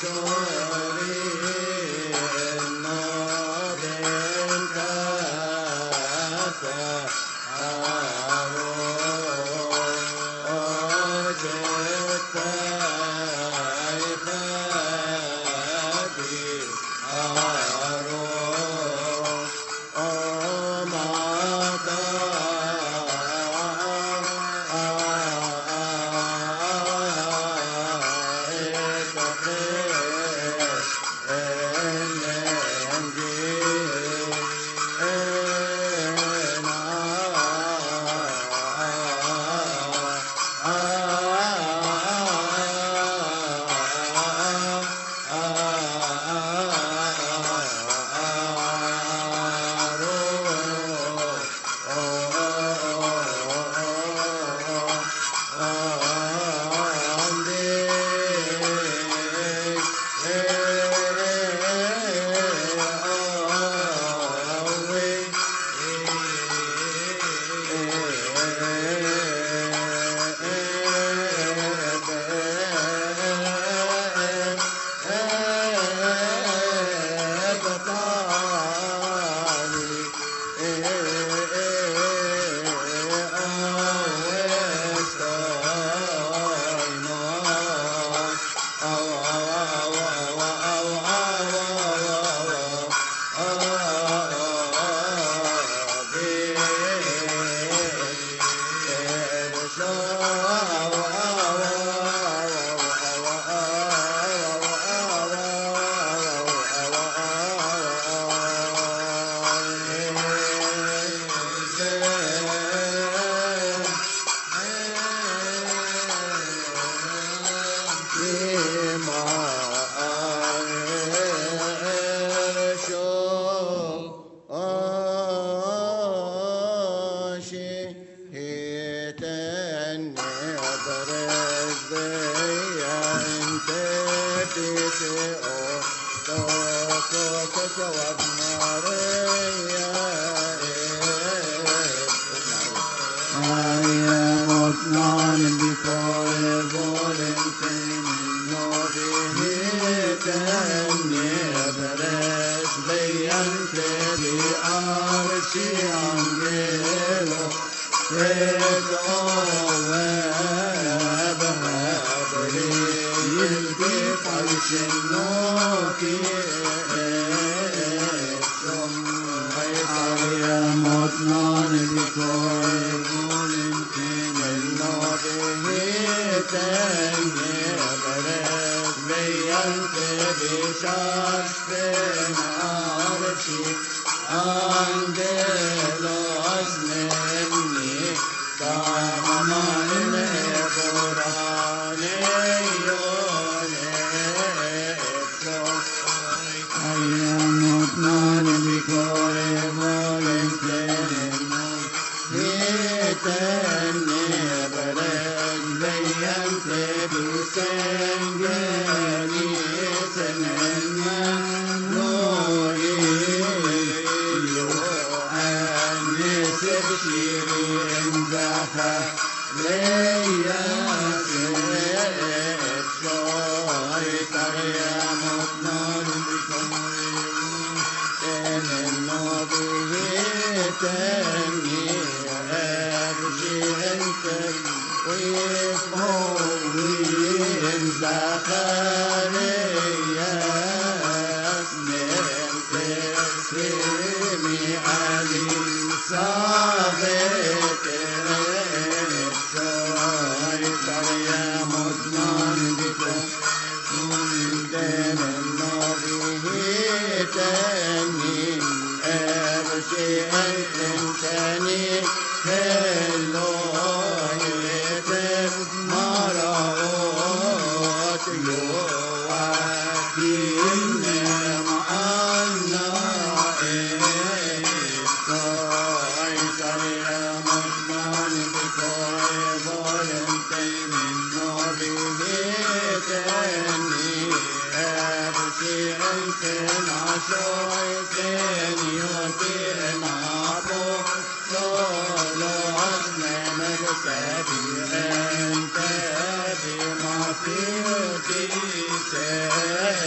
Thank you.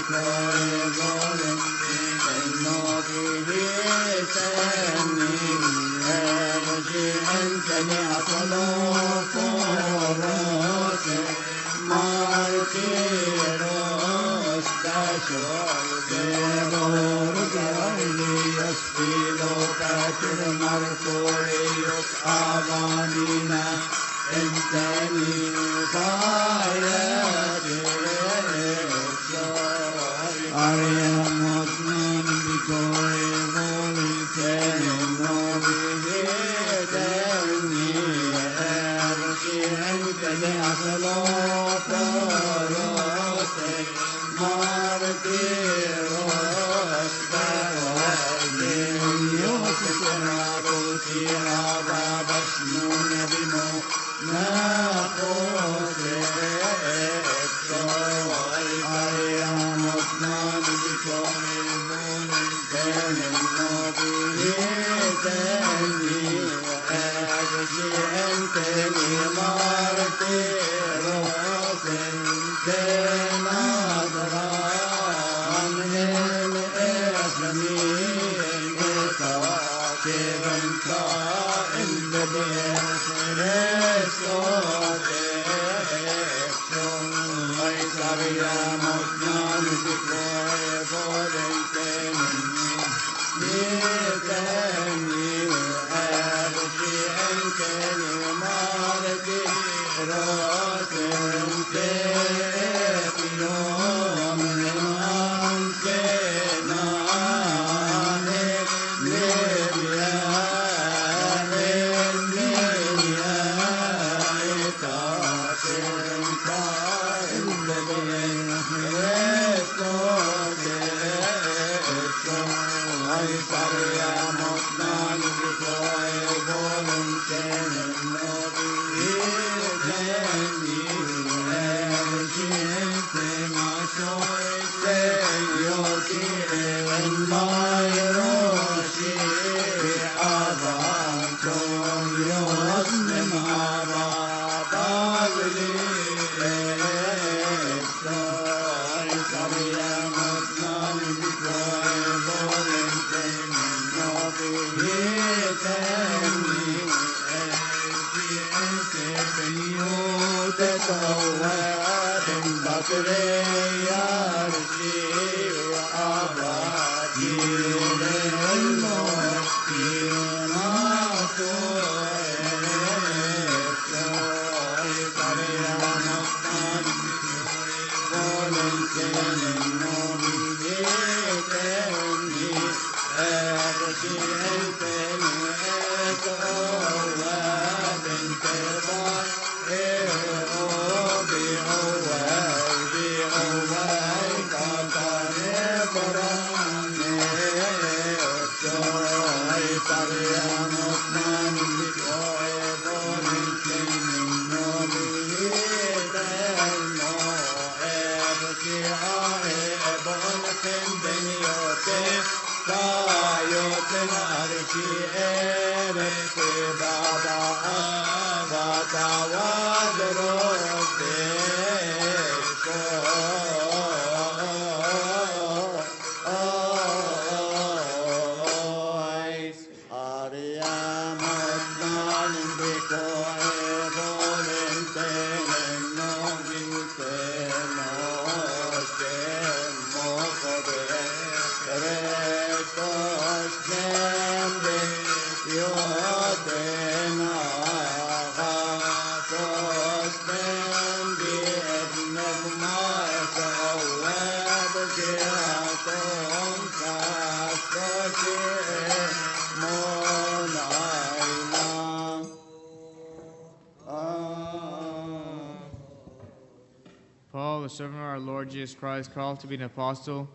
Paul, the servant of our Lord Jesus Christ, called to be an apostle,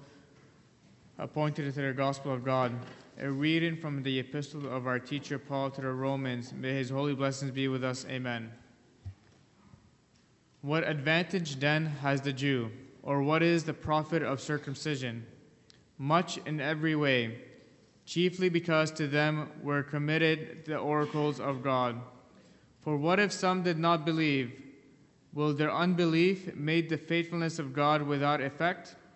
appointed to the gospel of God. A reading from the epistle of our teacher Paul to the Romans. May his holy blessings be with us. Amen. What advantage then has the Jew, or what is the profit of circumcision? Much in every way, chiefly because to them were committed the oracles of God. For what if some did not believe? Will their unbelief make the faithfulness of God without effect?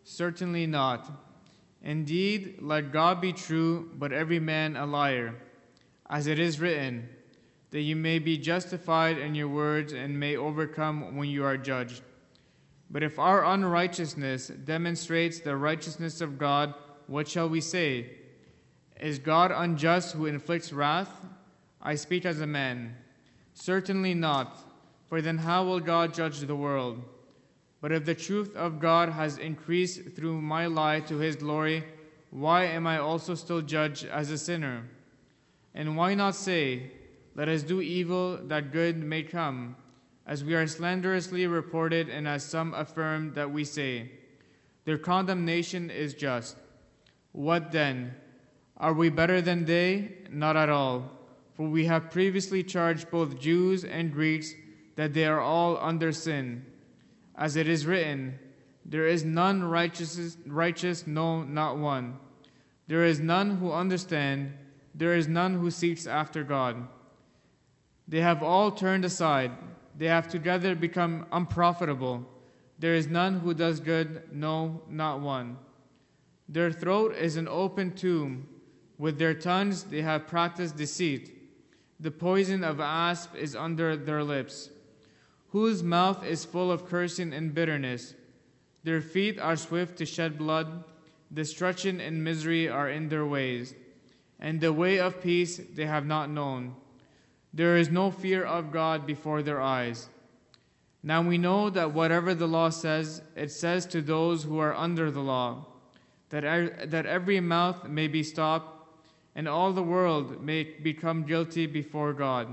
Certainly not. Indeed, let God be true, but every man a liar. As it is written, that you may be justified in your words and may overcome when you are judged. But if our unrighteousness demonstrates the righteousness of God, what shall we say? Is God unjust who inflicts wrath? I speak as a man. Certainly not, for then how will God judge the world? But if the truth of God has increased through my lie to his glory, why am I also still judged as a sinner? And why not say, let us do evil that good may come, as we are slanderously reported and as some affirm that we say, their condemnation is just. What then? Are we better than they? Not at all. For we have previously charged both Jews and Greeks that they are all under sin. As it is written, there is none righteous, no, not one. There is none who understand, there is none who seeks after God. They have all turned aside, they have together become unprofitable. There is none who does good, no, not one. Their throat is an open tomb, with their tongues they have practiced deceit. The poison of asp is under their lips, whose mouth is full of cursing and bitterness. Their feet are swift to shed blood. Destruction and misery are in their ways, and the way of peace they have not known. There is no fear of God before their eyes. Now we know that whatever the law says, it says to those who are under the law, that every mouth may be stopped, and all the world may become guilty before God.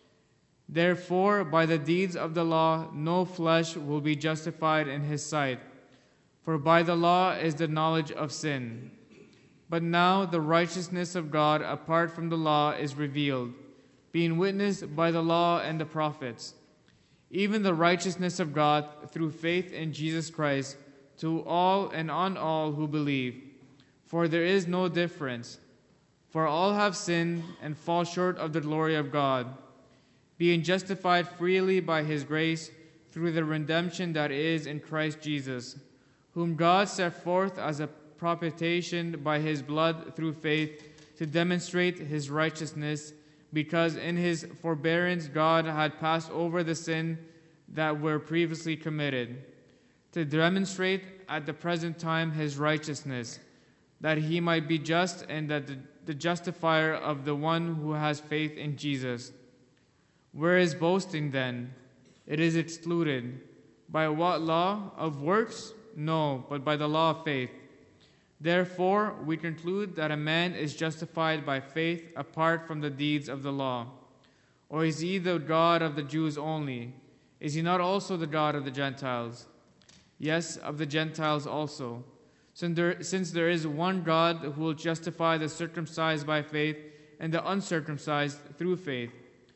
Therefore, by the deeds of the law, no flesh will be justified in his sight, for by the law is the knowledge of sin. But now the righteousness of God apart from the law is revealed, being witnessed by the law and the prophets, even the righteousness of God through faith in Jesus Christ to all and on all who believe. For there is no difference, for all have sinned and fall short of the glory of God, being justified freely by his grace through the redemption that is in Christ Jesus, whom God set forth as a propitiation by his blood through faith to demonstrate his righteousness, because in his forbearance God had passed over the sin that were previously committed, to demonstrate at the present time his righteousness, that he might be just and that the justifier of the one who has faith in Jesus. Where is boasting then? It is excluded. By what law? Of works? No, but by the law of faith. Therefore, we conclude that a man is justified by faith apart from the deeds of the law. Or is he the God of the Jews only? Is he not also the God of the Gentiles? Yes, of the Gentiles also. Since there is one God who will justify the circumcised by faith and the uncircumcised through faith.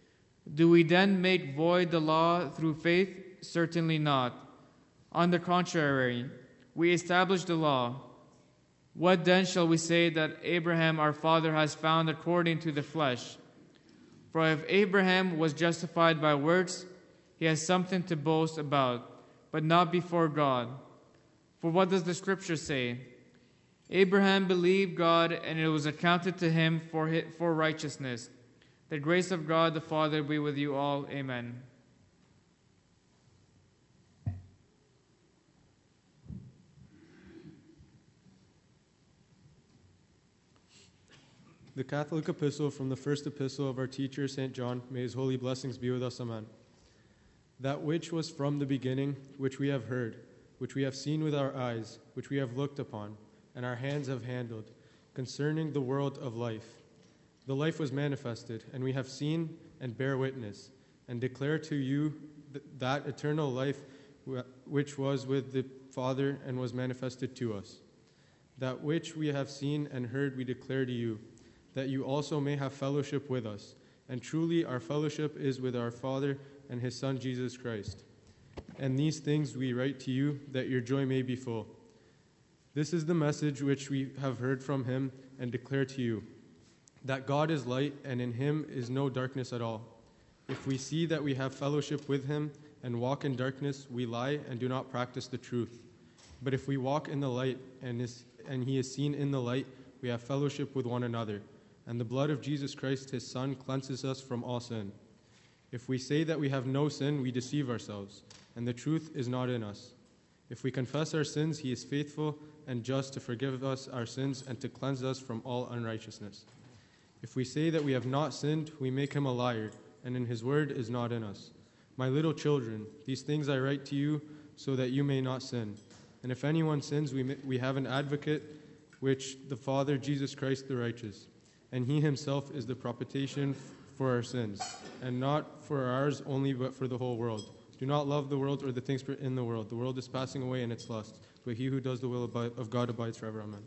Do we then make void the law through faith? Certainly not. On the contrary, we establish the law. What then shall we say that Abraham our father has found according to the flesh? For if Abraham was justified by works, he has something to boast about, but not before God. For what does the Scripture say? Abraham believed God, and it was accounted to him for righteousness. The grace of God the Father be with you all. Amen. The Catholic Epistle from the first epistle of our teacher, St. John, may his holy blessings be with us. Amen. That which was from the beginning, which we have heard, which we have seen with our eyes, which we have looked upon, and our hands have handled, concerning the world of life. The life was manifested, and we have seen and bear witness, and declare to you that eternal life which was with the Father and was manifested to us. That which we have seen and heard we declare to you, that you also may have fellowship with us. And truly our fellowship is with our Father and his Son Jesus Christ. And these things we write to you, that your joy may be full. This is the message which we have heard from him and declare to you, that God is light, and in him is no darkness at all. If we see that we have fellowship with him and walk in darkness, we lie and do not practice the truth. But if we walk in the light and he is seen in the light, we have fellowship with one another. And the blood of Jesus Christ, his Son, cleanses us from all sin. If we say that we have no sin, we deceive ourselves, and the truth is not in us. If we confess our sins, he is faithful and just to forgive us our sins and to cleanse us from all unrighteousness. If we say that we have not sinned, we make him a liar, and in his word is not in us. My little children, these things I write to you so that you may not sin. And if anyone sins, we have an advocate, which the Father, Jesus Christ the righteous. And he himself is the propitiation for our sins, and not for ours only, but for the whole world. Do not love the world or the things in the world. The world is passing away in its lusts, but he who does the will of God abides forever. Amen.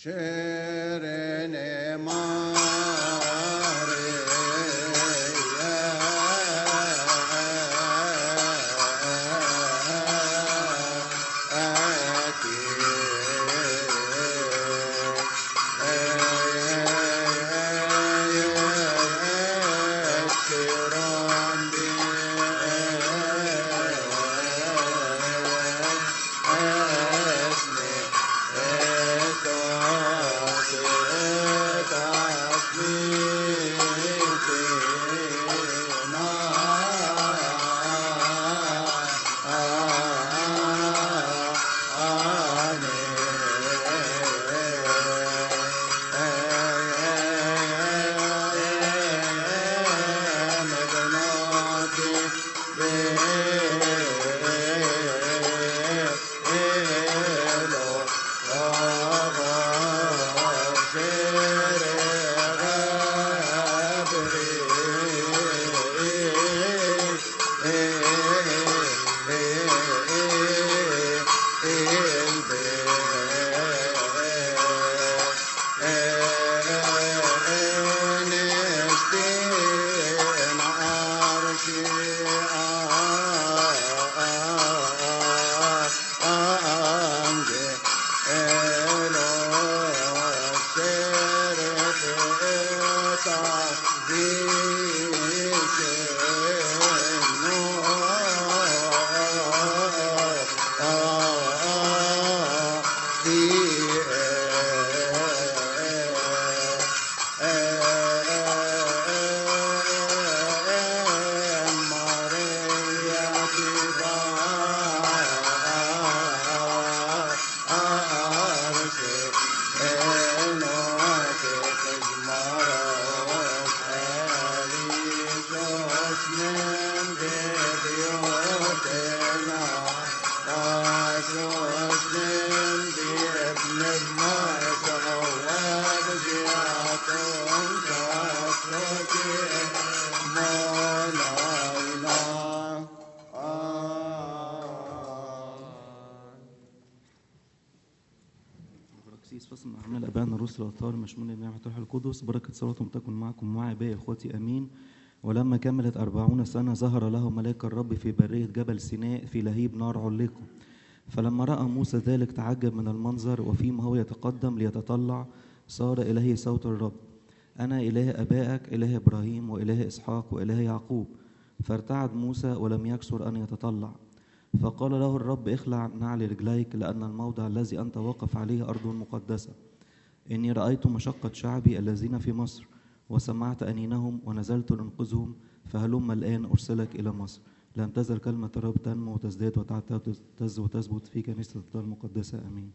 فصل أعمال أبائنا الرسل والأطهار مشمول بنعمة الروح القدس. بركة صلاتهم تكن معكم ومع أبائي إخوتي آمين. ولما كملت 40 سنة ظهر له ملاك الرب في برية جبل سيناء في لهيب نار علقه. فلما رأى موسى ذلك تعجب من المنظر، وفيما هو يتقدم ليتطلع صار إليه صوت الرب: أنا إله أبائك، إله إبراهيم وإله إسحاق وإله يعقوب. فارتعد موسى ولم يكسر أن يتطلع. فقال له الرب: اخلع نعل رجليك، لأن الموضع الذي أنت واقف عليه أرض مقدسة. إني رأيت مشقة شعبي الذين في مصر، وسمعت أنينهم ونزلت لأنقذهم، فهلم الآن أرسلك إلى مصر. لن تزل كلمة الرب تنمو وتزداد وتعتز وتثبت في كنيسة الله المقدسة. آمين.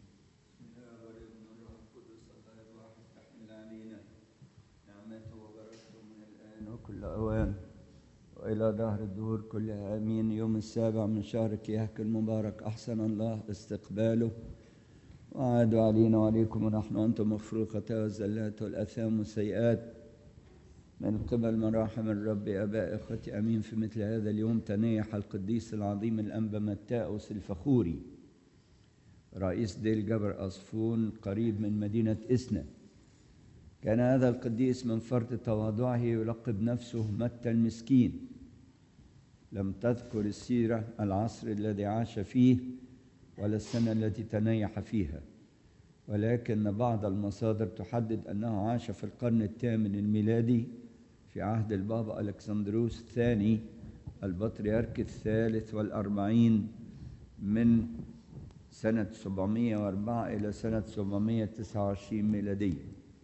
وكل أوان وإلى دهر الدهور كلها آمين. يوم السابع من شهر كيهك المبارك أحسن الله استقباله، وعاد علينا وعليكم ونحن أنتم مفروقة والزلات والأثام والسيئات من قبل مراحم الرب. أباء إخوتي آمين. في مثل هذا اليوم تنيح القديس العظيم الأنبا متاوس الفخوري، رئيس دير جبر أصفون قريب من مدينة إسنا. كان هذا القديس من فرط تواضعه يلقب نفسه متى المسكين. لم تذكر السيرة العصر الذي عاش فيه ولا السنة التي تنيح فيها، ولكن بعض المصادر تحدد أنه عاش في القرن الثامن الميلادي في عهد البابا ألكسندروس الثاني البطريرك الثالث والأربعين من سنة 704 إلى سنة 729 ميلادية.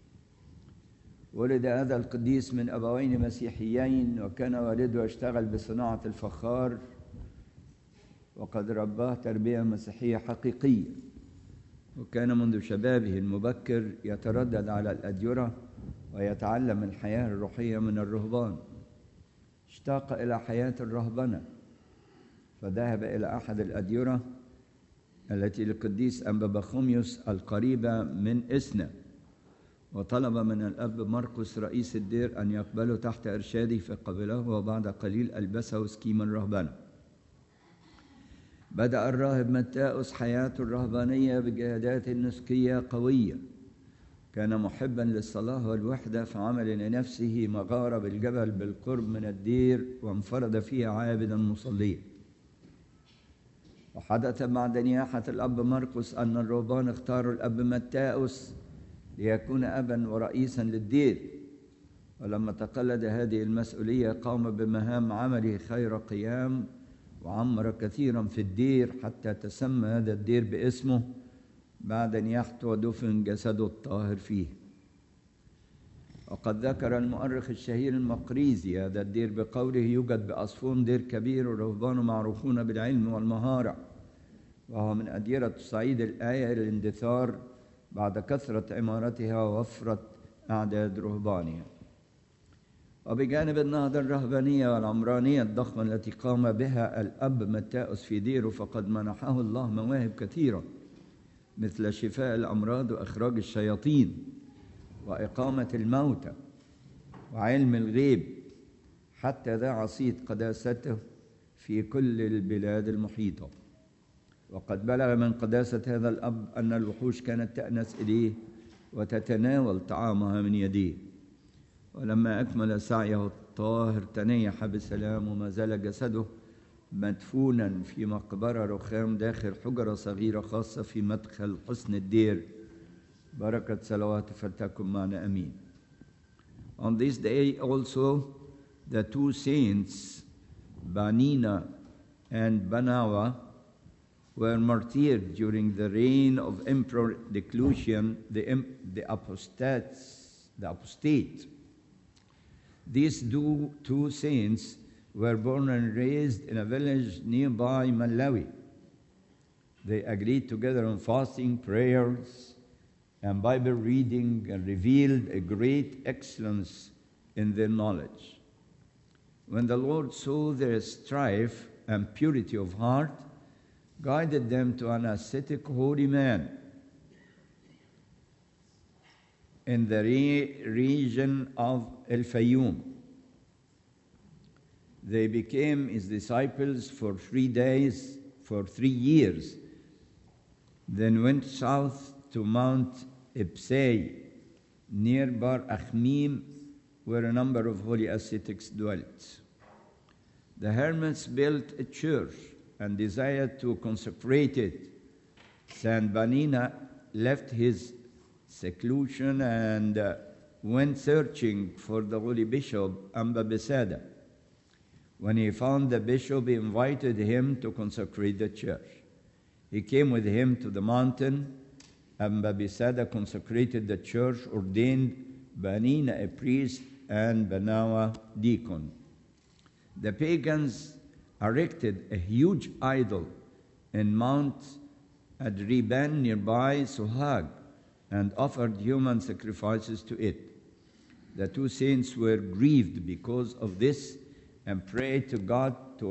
ولد هذا القديس من أبوين مسيحيين، وكان والده يشتغل بصناعة الفخار، وقد رباه تربية مسيحية حقيقية، وكان منذ شبابه المبكر يتردد على الأديرة ويتعلم الحياة الروحية من الرهبان. اشتاق إلى حياة الرهبنة، فذهب إلى أحد الأديرة التي للقديس أنبا بخوميوس القريبة من إسنا، وطلب من الأب مرقس رئيس الدير أن يقبله تحت إرشاده، فقبله، وبعد قليل ألبسه سكيم الرهبنة. بدأ الراهب متاؤس حياته الرهبانية بجهادات نسكية قوية. كان محبا للصلاة والوحدة، فعمل لنفسه مغارة بالجبل بالقرب من الدير، وانفرد فيها عابدا مصليا. وحدث بعد نياحة الأب مرقس أن الرهبان اختاروا الأب متاؤس ليكون أبا ورئيسا للدير، ولما تقلد هذه المسؤولية قام بمهام عمله خير قيام، وعمر كثيرا في الدير حتى تسمى هذا الدير باسمه بعد نياحته ودفن جسده الطاهر فيه. وقد ذكر المؤرخ الشهير المقريزي هذا الدير بقوله: يوجد بأصفون دير كبير، ورهبانه معروفون بالعلم والمهارة، وهو من أديرة تصعيد الآية إلى الاندثار بعد كثرة عمارتها ووفرة أعداد رهبانها. وبجانب النهضة الرهبانية والعمرانية الضخمة التي قام بها الأب متاؤس في ديره، فقد منحه الله مواهب كثيرة، مثل شفاء الأمراض وإخراج الشياطين وإقامة الموتى وعلم الغيب، حتى ذاع صيت قداسته في كل البلاد المحيطة. وقد بلغ من قداسة هذا الأب أن الوحوش كانت تأنس إليه وتتناول طعامها من يديه. ولما أكمل سعيه الطاهر تنيح بسلام، وما زال جسده مدفونا في مقبرة رخام داخل حجرة صغيرة خاصة في مدخل حصن الدير. بركة صلواته فلتكن معنا أمين. On this day also the two saints Banina and Banawa were martyred during the reign of Emperor Diocletian the apostate. These two saints were born and raised in a village nearby Malawi. They agreed together on fasting, prayers, and Bible reading, and revealed a great excellence in their knowledge. When the Lord saw their strife and purity of heart, guided them to an ascetic holy man in the region of El Fayoum. They became his disciples for 3 years, then went south to Mount Ibsay, near Bar Akhmim, where a number of holy ascetics dwelt. The hermits built a church and desired to consecrate it. Saint Banina left his seclusion and went searching for the holy bishop Amba Besada. When he found the bishop, he invited him to consecrate the church. He came with him to the mountain. Amba Besada consecrated the church, ordained Banina a priest and Banawa deacon. The pagans erected a huge idol in Mount Adriban nearby Sohag and offered human sacrifices to it. The two saints were grieved because of this and prayed to God to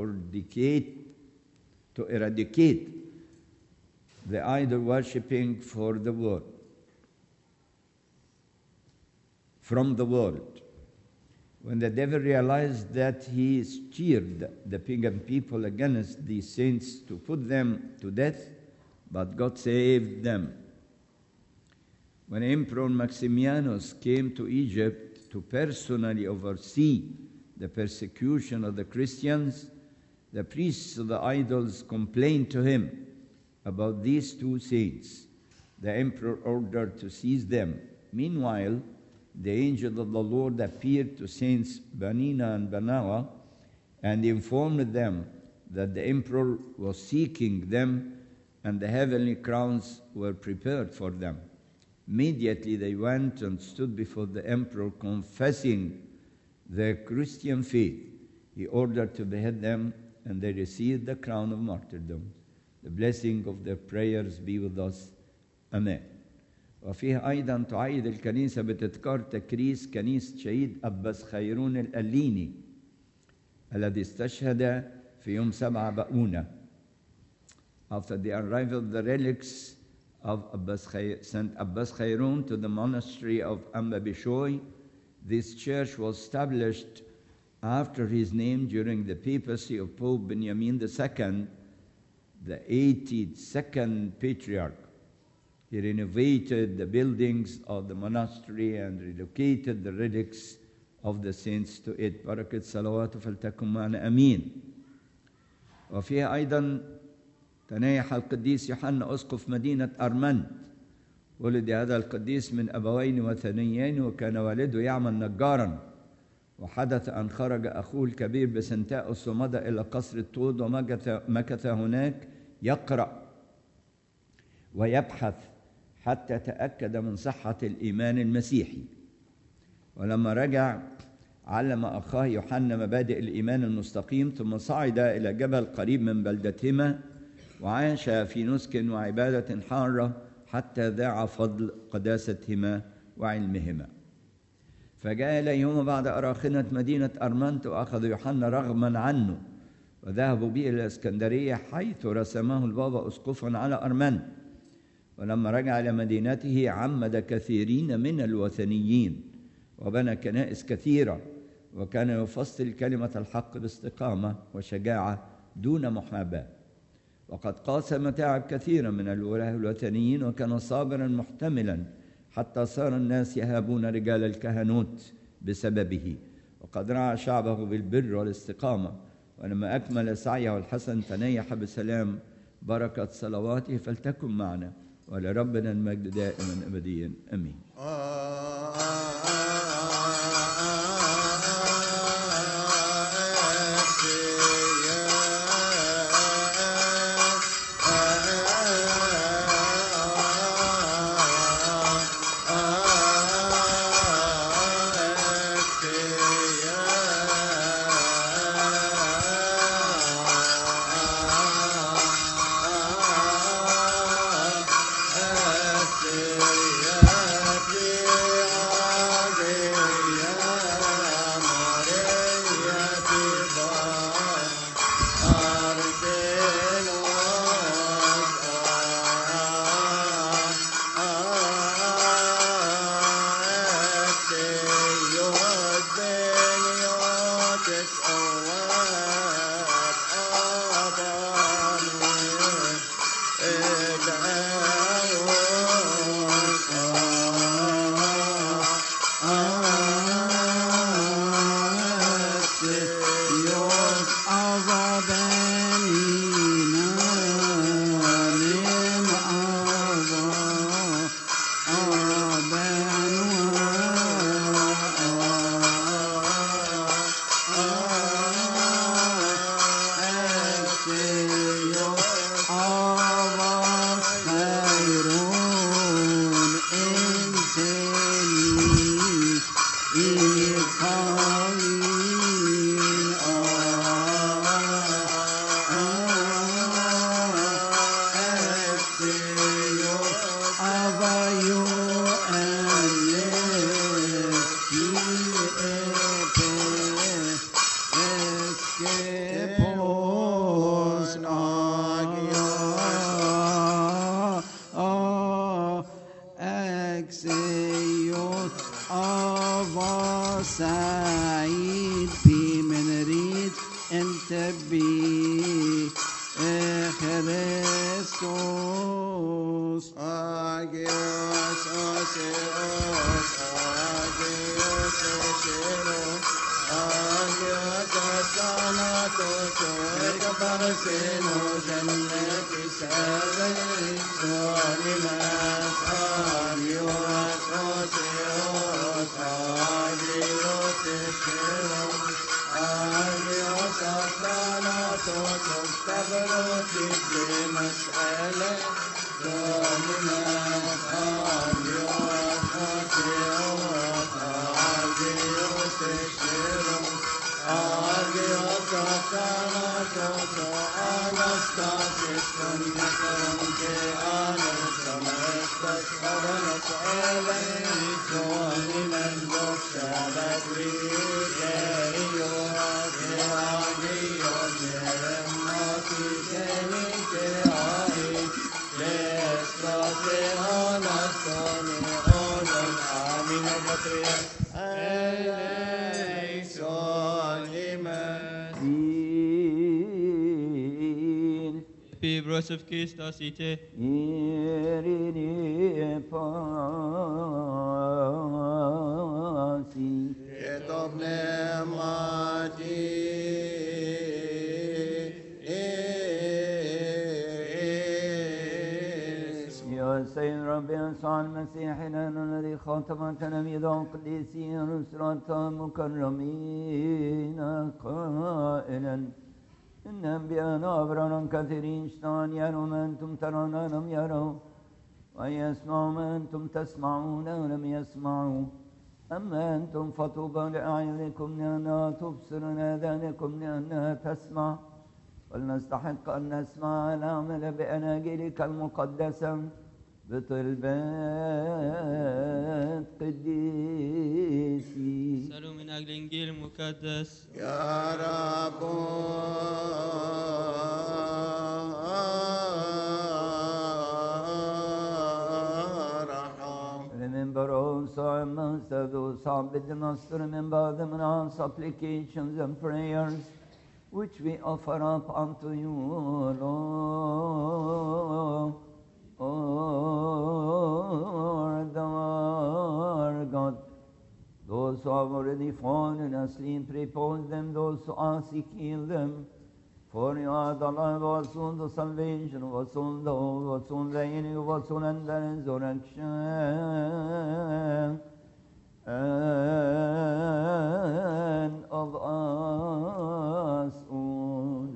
eradicate the idol worshipping from the world. When the devil realized that he steered the pagan people against these saints to put them to death, but God saved them. When Emperor Maximianus came to Egypt to personally oversee the persecution of the Christians, the priests of the idols complained to him about these two saints. The emperor ordered to seize them. Meanwhile, the angel of the Lord appeared to Saints Banina and Banawa and informed them that the emperor was seeking them and the heavenly crowns were prepared for them. Immediately they went and stood before the emperor, confessing their Christian faith. He ordered to behead them, and they received the crown of martyrdom. The blessing of their prayers be with us. Amen. وفيه أيضا تعيد الكنيسة بتذكار تكريس كنيسة شهيد أباس خيرون الأليني الذي استشهد في يوم 7 بقونة. After the arrival of the relics of St. Abbas Khairun to the monastery of Amba Bishoy, this church was established after his name during the papacy of Pope Benjamin II, the 82nd Patriarch. He renovated the buildings of the monastery and relocated the relics of the saints to it. بركة صلواته فلتكن معنا أمين. وفيها أيضا تنايح القديس يوحنا أسقف مدينة أرمنت. ولد هذا القديس من أبوين وثنيين، وكان والده يعمل نجارا. وحدث أن خرج أخوه الكبير بسنتاؤس ومضى إلى قصر الطود، ومكث هناك يقرأ ويبحث حتى تأكد من صحة الإيمان المسيحي. ولما رجع علم أخاه يوحنا مبادئ الإيمان المستقيم، ثم صعد إلى جبل قريب من بلدتهما وعاش في نسك وعبادة حارة حتى ذاع فضل قداستهما وعلمهما. فجاء إليهما بعد أراخنة مدينة أرمنت، وأخذ يوحنا رغما عنه وذهبوا به إلى الإسكندرية، حيث رسمه البابا أسقفا على أرمنت. ولما رجع إلى مدينته عمد كثيرين من الوثنيين وبنى كنائس كثيرة، وكان يفصل كلمة الحق باستقامة وشجاعة دون محاباة. وقد قاسم تعب كثيرا من الولاة الوثنيين، وكان صابرا محتملا حتى صار الناس يهابون رجال الكهنوت بسببه. وقد رعى شعبه بالبر والاستقامة، ولما أكمل سعيه الحسن تنيح بسلام. بركة صلواته فلتكن معنا، ولربنا المجد دائما أبديا أمين. مسألة Joseph Christus ite Irini pasi Kitab Nemati يا سيد ربي يسوع المسيح لنا الذي خاتم تلاميذه القديسين رسلا مكرمين قائلا إن أنبياءنا أبرارا كثيرين اشتهان يروا ما أنتم ترون لم يروا ويسمعوا ما أنتم تسمعون ولم يسمعوا أما أنتم فطوبى لأعينكم لأنها تبصر آذانكم لأنها تسمع ولنستحق أن نسمع العمل بأناجيلك المقدسة بطلبات قديسي. سألوا من أجل الإنجيل المقدس. يا رب Remember also our master, those who have been us to remember them in our supplications and prayers, which we offer up unto you, Lord. Lord our God, those who have already fallen asleep, repose them, those who are sick, heal them. For you are the Lord, our soul, the salvation of our soul, the whole, our soul, the healing of our soul, and the resurrection and of us all.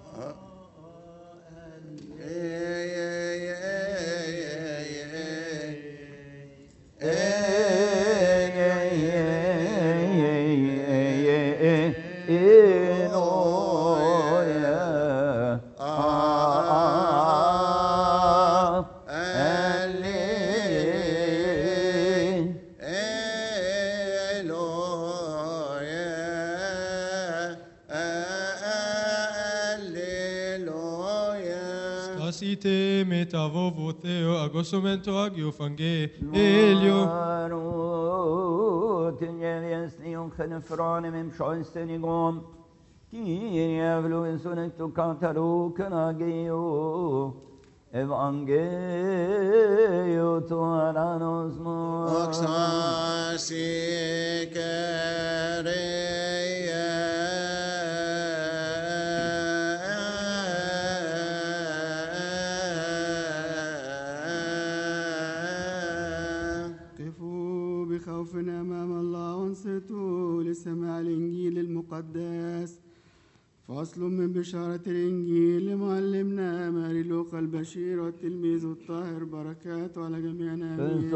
Te metavovo Theo agosomento agio fange elio Tinjeviesnion genefrane mem schoinstenigom Kirievlu in sonetto cantaru canagio Evangelio tuaranos mo Oxasi خوفنا أمام الله وانصتوا لسماع الإنجيل المقدس. فصل من بشارة الإنجيل لمعلمنا ماري لوقا البشير والتلميذ الطاهر بركات على جميعنا آمين.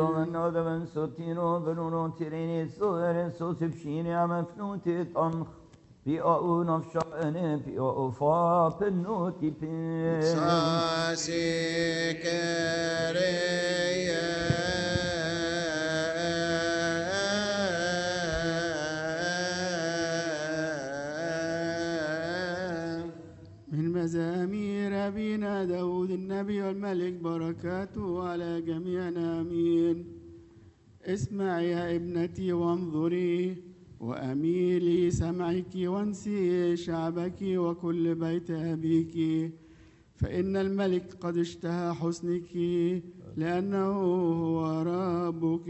مزامير أبينا داود النبي والملك بركاته على جميعنا آمين. اسمعي يا ابنتي وانظري وأميلي سمعك وانسي شعبك وكل بيت أبيك فإن الملك قد اشتهى حسنك لأنه هو ربك.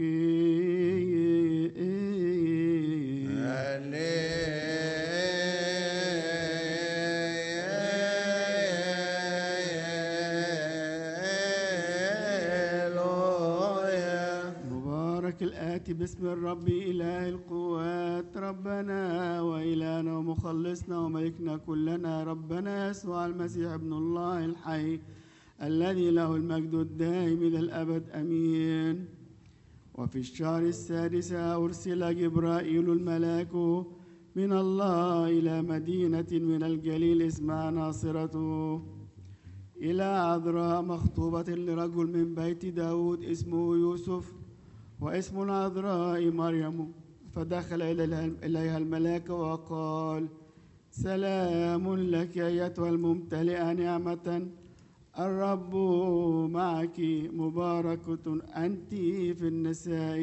الآتي باسم الرب إله القوات ربنا وإلهنا ومخلصنا وملكنا كلنا ربنا يسوع المسيح ابن الله الحي الذي له المجد الدائم إلى الأبد أمين. وفي الشهر السادس أرسل جبرائيل الملاك من الله إلى مدينة من الجليل اسمها ناصرة إلى عذراء مخطوبة لرجل من بيت داود اسمه يوسف واسم العذراء مريم. فدخل إليها الملاك وقال: سلام لك أيتها الممتلئة نعمة، الرب معك، مباركة أنت في النساء.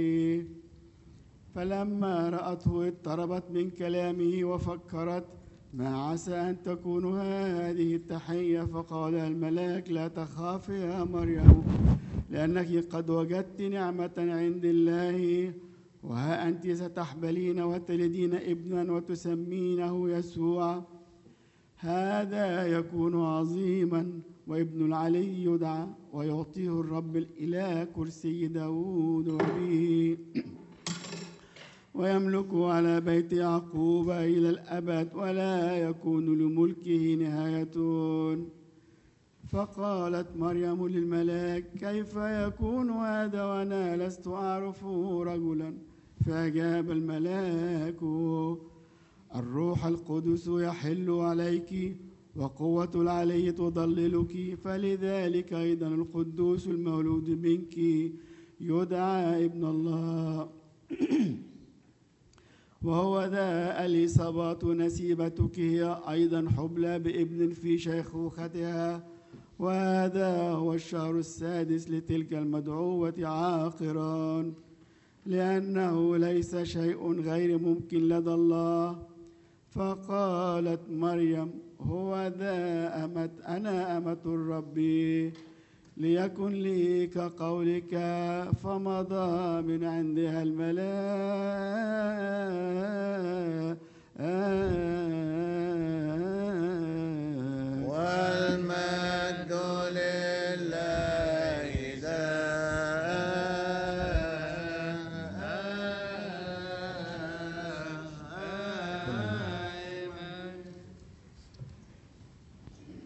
فلما رأته اضطربت من كلامه وفكرت ما عسى أن تكون هذه التحية. فقال الملاك: لا تخافي يا مريم، لأنك قد وجدت نعمة عند الله، وها أنت ستحبلين وتلدين ابنا وتسمينه يسوع. هذا يكون عظيما، وابن العلي يدعى، ويعطيه الرب الإله كرسي داود وبه، ويملك على بيت يعقوب إلى الأبد، ولا يكون لملكه نهاية. فقالت مريم للملاك: كيف يكون هذا وأنا لست أعرف رجلا؟ فأجاب الملاك: الروح القدس يحل عليك، وقوة العلي تضللك، فلذلك أيضا القدوس المولود منك يدعى ابن الله. وهو ذا اليصابات نسيبتك هي أيضا حبلى بابن في شيخوختها، وهذا هو الشهر السادس لتلك المدعوة عاقرا، لأنه ليس شيء غير ممكن لدى الله. فقالت مريم: هو ذا أنا أمة الرب، ليكن لي كقولك. فمضى من عندها الملاك والمجد لله دائما.